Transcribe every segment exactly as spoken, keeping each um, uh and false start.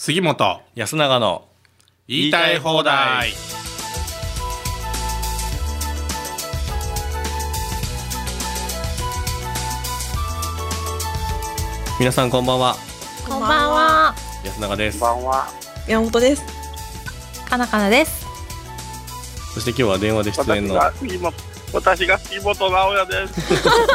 杉本安永の言いたい放題。 皆さんこんばんは。 こんばんは。 安永です。 こんばんは。 山本です。 かなかなです。 そして今日は電話で出演の私が杉本、私が杉本直哉です。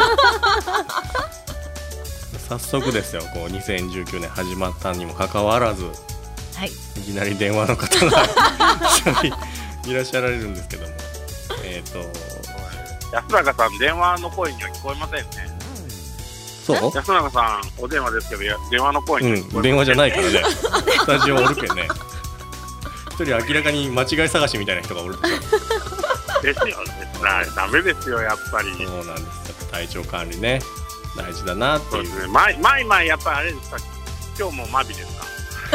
早速ですよ、こうにせんじゅうきゅうねん始まったにもかかわらず、 はい、 いきなり電話の方が一人いらっしゃられるんですけども、えっと安永さん、電話の声には聞こえませんね。 そう安永さん、お電話ですけど、電話の声には聞こえません、 うん、電話じゃないからね。スタジオおるけんね。一人明らかに間違い探しみたいな人がおるでしょ。 ですよね。ダメですよ、やっぱり。 そうなんです。やっぱ体調管理ね、大事だなっていう。 そうですね。前前前やっぱりあれですか。今日もマビですか。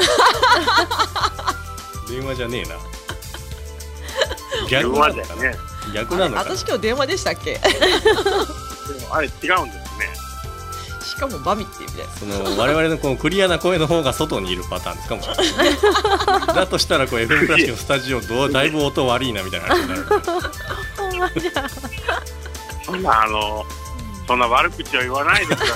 電話じゃねえな。 電逆なのかな。 話だよね。 逆なのかな。 私今日電話でしたっけ？ でもあれ違うんですね。 しかもバビっていうみたいな。 その我々のこのクリアな声の方が外にいるパターンですかもしれない。だとしたらこう エフエム 倉敷のスタジオどうだいぶ音悪いなみたいな話になる。 ほんまじゃ。 そんなあのそんな悪口を言わないでくださ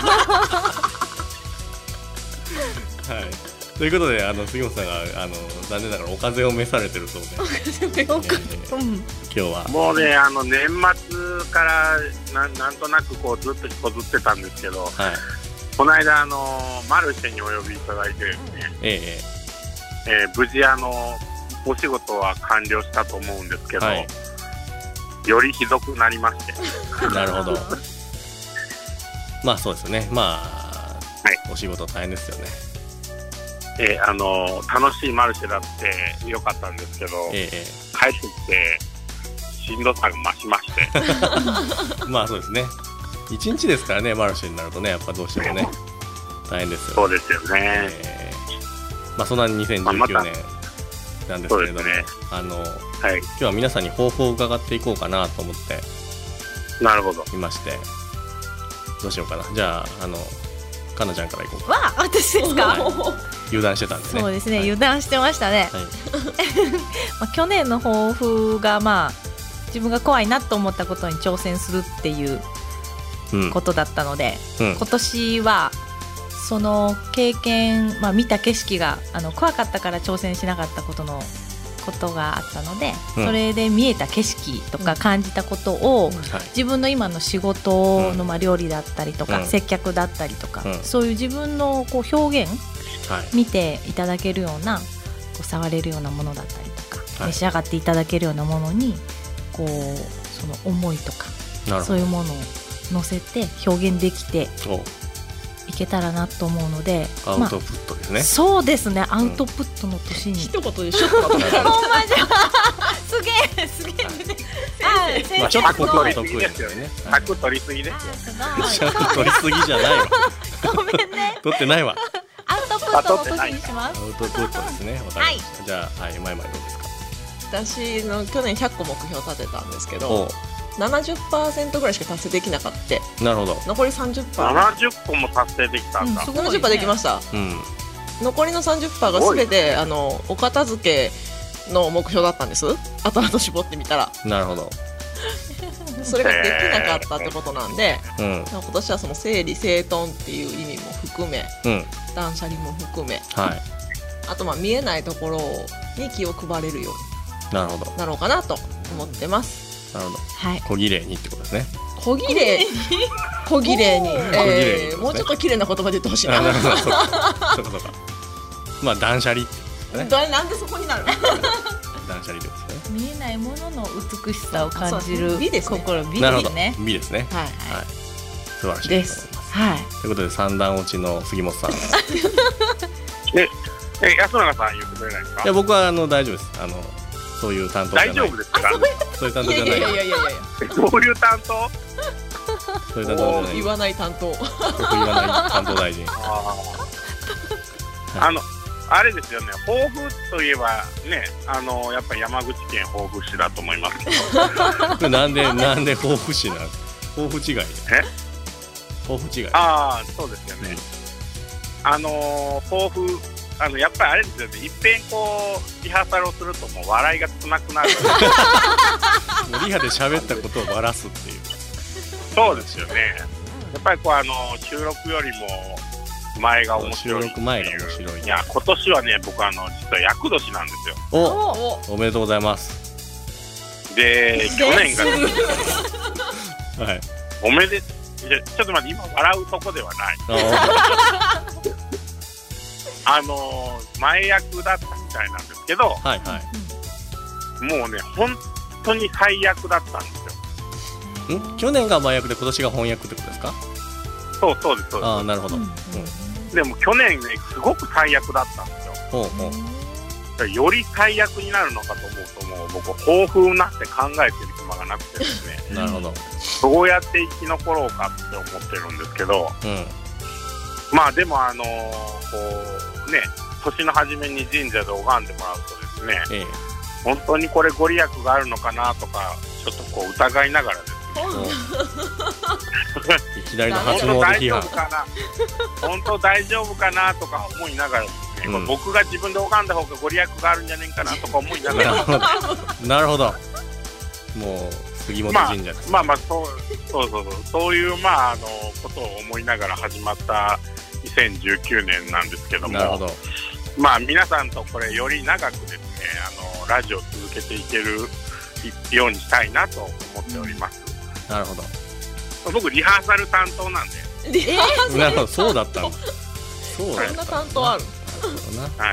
い。はい。ということであの杉本さんがあの残念ながらお風邪を召されてるそうで、えー、今日はもうね、あの年末からな ん, なんとなくこうずっと引こずってたんですけど、 はい、 この間あのマルシェにお呼びいただいてですね、 えーえー、無事あのお仕事は完了したと思うんですけど、はい、よりひどくなりまして。 なるほど。まあそうですね。まあ、 はい、 お仕事大変ですよね。 えー、あの楽しいマルシェだってよかったんですけど、えー、帰ってきてしんどさが増しましてまあそうですね、いちにちですからね、マルシェになるとね、やっぱどうしてもね大変ですよね。 そうですよね、 えー、まあそんなにせんじゅうきゅうねんなんですけれども、 ね、 あの、はい、 今日は皆さんに抱負を伺っていこうかなと思ってなるほどいまして、どうしようかな。じゃああのかなちゃんからいこうか。 わ、私ですか。 はい、油断してたんですね。 そうですね、 はい、 油断してましたね。はい、まあ去年の抱負が、まあ、自分が怖いなと思ったことに挑戦するっていうことだったので、うん、今年はその経験、まあ、見た景色があの怖かったから挑戦しなかったことのことがあったので、うん、それで見えた景色とか感じたことを、うん、自分の今の仕事の、まあ、料理だったりとか、うん、接客だったりとか、うん、そういう自分のこう表現、はい、見ていただけるような、こう触れるようなものだったりとか、はい、召し上がっていただけるようなものにこうその思いとかそういうものを乗せて表現できていけたらなと思うので、 アウトプットですね、まあ、 そうですね、アウトプットの年に、うん、 一言でショックだったほんまじゃすげえすげえ、はい、 まあ、ちょっとここ得意ですよね。 尺取りすぎですよ。 尺取りすぎじゃないわ。 ごめんね、 取ってないわ。 アウトプットの年にします。 アウトプットですね。わかりました。はい、じゃあ、はい、前々どうですか。 私の去年ひゃっこ目標立てたんですけど、ななじゅっパーセント ぐらいしか達成できなかった。 なるほど。 残り さんじゅっパーセント。 ななじゅっこも達成できたんだ。 うん、ななじゅっパーセント できました。うん、残りの さんじゅっパーセント がすべてあのお片付けの目標だったんです。後々絞ってみたら。 なるほど。 それができなかったってことなんで、うん、今年はその整理整頓っていう意味も含め、うん、断捨離も含め、はい、あとまあ見えないところに気を配れるようになろうかなと思ってます。 なるほど、はい、小綺麗にってことですね。 小綺麗小綺麗に、えー、もうちょっと綺麗な言葉で言ってほしいな。 なるほど、そうかそうかそうか。まあ断捨離ってことですね。 なんでそこになるの。 断捨離ってことですね。 見えないものの美しさを感じる美ですね。 心、美ですね。美ですね。 はい、はい、 素晴らしいです。はい。ということで三段落ちの杉本さん。 え、え、安永さん言ってくれないですか。 いや、僕はあの大丈夫です。あのそういう担当じゃない。 大丈夫ですか。 そういう担当じゃない。いやいやいやいやいや。どういう担当。 そういう担当じゃない。 言わない担当。 僕言わない担当大臣。 ああ。あの。あれですよね、抱負といえばね、あのやっぱり山口県防府市だと思いますけど。 なんでなんで防府市なんですか。防府違いで。 え？ 防府違い。 ああ、そうですよね。うん、あの抱負あのやっぱりあれですよね、いっぺんこうリハーサルをするともう笑いが少なくなるもうリハで喋ったことをバラすっていう。 そうですよね。やっぱりこうあの収録よりも前が面白い。収録前が面白い。いや今年はね、僕あの実は厄年なんですよ。 お、おめでとうございます。 で去年が、ね、 はい。 おめでちょっと待って、今笑うとこではない。あの前役だったみたいなんですけど、はいはい、もうね本当に最悪だったんですよ。 ん？去年が前役で今年が本役ってことですか？ そうそうですそうです。 ああ、なるほど。うんうん、 でも去年ねすごく最悪だったんですよ。ほうほう。より最悪になるのかと思うと、もう僕抱負になって考えてる暇がなくてですね。 なるほど。 どうやって生き残ろうかって思ってるんですけど、うん、まあでもあのー、こうね、年の初めに神社で拝んでもらうとですね、ええ、本当にこれご利益があるのかなとかちょっとこう疑いながらですねいきなりの初詣批判、 本当大丈夫かなとか思いながらですね、うん、僕が自分で拝んだ方がご利益があるんじゃねえかなとか思いながらなるほど、もう杉本神社です、 まあ、まあまあそうそうそうそうそういうまああのことを思いながら始まったにせんじゅうきゅうねんなんですけども、なるほど、まあ皆さんとこれより長くですね、あのラジオを続けていけるようにしたいなと思っております。 なるほど。 僕リハーサル担当なんで。 リハーサル、 なるほど、そうだったの。 そうだった。そんな担当ある。 はい。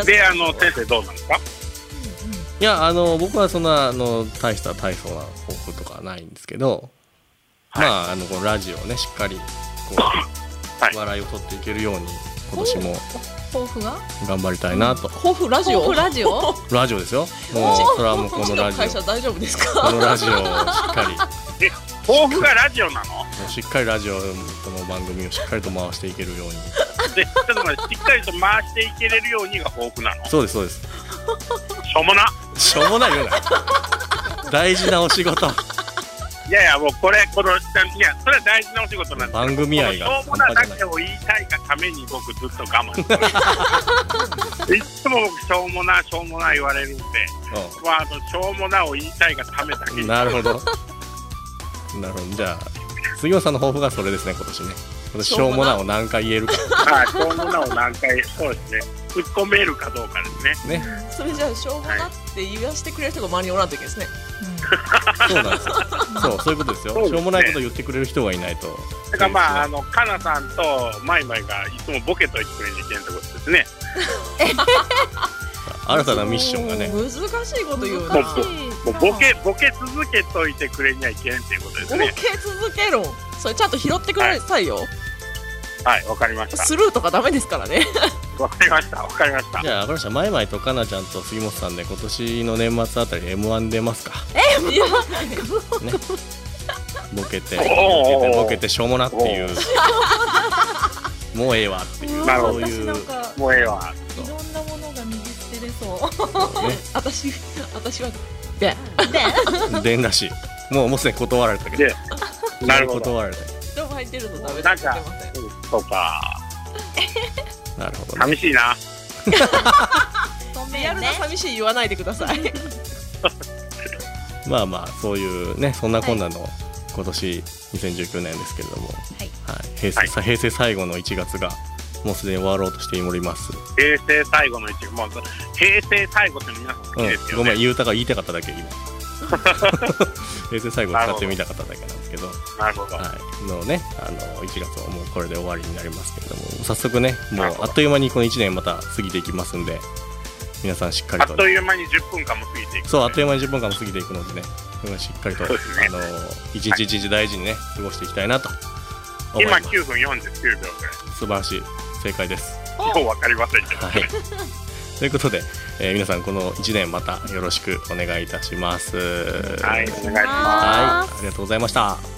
で、あの先生どうなんですか？ いや、あの僕はそんなあの大した大層な抱負とかはないんですけど、はい、まああのこのラジオをねしっかりこう、はい、笑いを取っていけるように今年も抱負が頑張りたいなと。 抱負ラジオ？ 抱負ラジオ？ ラジオですよ。もうそれはもうこのラジオ。 会社大丈夫ですか？ このラジオをしっかり。 え、抱負がラジオなの？ もうしっかりラジオこの番組をしっかりと回していけるように。 で、ちょっと待って、しっかりと回していけれるようにが抱負なの？ そうですそうです。 しょうもな。 しょうもないよな。大事なお仕事。 いやいや、もうこれこのいやそれは大事なお仕事なんです。 番組愛がしょうもなだけを言いたいがために僕ずっと我慢してる。いつも僕しょうもなしょうもな言われるんで、まあ、あのしょうもなを言いたいがためだけに。 なるほど。なるほど。じゃあ杉本さんの抱負がそれですね、今年ね。今年しょうもなを何回言えるか。 はい、しょうもなを何回、そうですね。突っ込めるかどうかですね。 ね。それじゃあしょうもなって言わせてくれる人が周りにおらんといけないですね。 そうなんですよ。そう、そういうことですよ。しょうもないこと言ってくれる人がいないと。 だからまああのかなさんとマイマイがいつもボケと言ってくれにいけんってことですね。 新たなミッションがね。 難しいこと言うな。 もうボケボケ続けといてくれにはいけんっていうことですね。 ボケ続けろ。それちゃんと拾ってくださいよ。 はい、わかりました。 スルーとかダメですからね。 わかりました、わかりました。 じゃあ、わかりました。マイマイとかなちゃんと杉本さんで今年の年末あたり エムワン 出ますか。 え、いや、 ね。ボケて、ボケて、ボケてしょうもなっていう。もうええわっていう。 そういう。 もうええわ。 いろんなものが右捨てれそう。 ね、私、私は。で。 で。 でんらしい。もう、もうすでに断られたけど。 なるほど。 断られた。 人入ってるとダメだって言ってません。そうか。 なるほど、ね。 寂しいな。 リアルな寂しい言わないでください。 まあまあそういうね、そんなこんなの今年にせんじゅうきゅうねんですけれども、はいはい、平成、はい、平成最後のいちがつがもうすでに終わろうとしております。 平成最後のいちがつ、もう平成最後って皆さん好きですよね。 うん、ごめん、言うたが言いたかっただけ今。平成最後使ってみたかっただけなんですけど、 なるほど、 はい、のね、あのいちがつはもうこれで終わりになりますけれども、早速ね、もうあっという間にこのいちねんまた過ぎていきますんで、皆さんしっかりと、 あっという間にじゅっぷんかんも過ぎていく、 そう、あっという間にじゅっぷんかんも過ぎていくのでね、しっかりと、ね、あの一日一日大事にね、過ごしていきたいなと思います。 今きゅうふんよんじゅうきゅうびょうぐらい。 素晴らしい、正解です。 もう分かりませんけど、ね、はい、 ということで、えー、皆さんこのいちねんまたよろしくお願いいたします。 はい、お願いします。 はい、ありがとうございました。